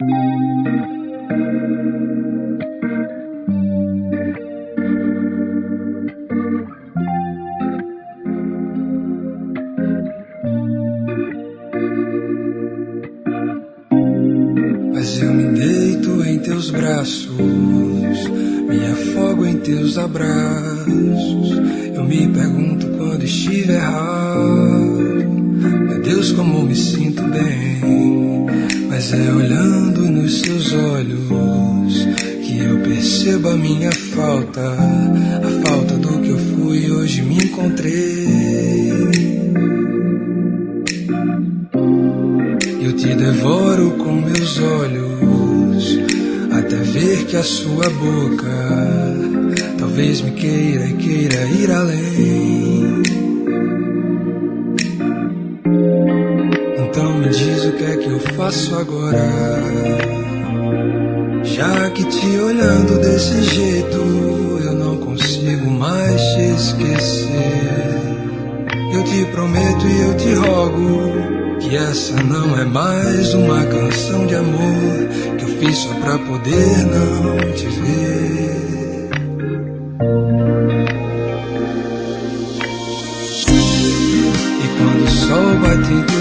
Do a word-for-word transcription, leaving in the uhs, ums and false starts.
Mas eu me deito em teus braços, me afogo em teus abraços. Eu me pergunto quando estiver errado, meu Deus, como me sinto bem. Mas é olhando nos seus olhos que eu percebo a minha falta, a falta do que eu fui e hoje me encontrei. Eu te devoro com meus olhos, até ver que a sua boca talvez me queira e queira ir além. Então me diz o que é que eu faço agora, já que te olhando desse jeito eu não consigo mais te esquecer. Eu te prometo e eu te rogo que essa não é mais uma canção de amor que eu fiz só pra poder não te ver. E quando o sol bate em teu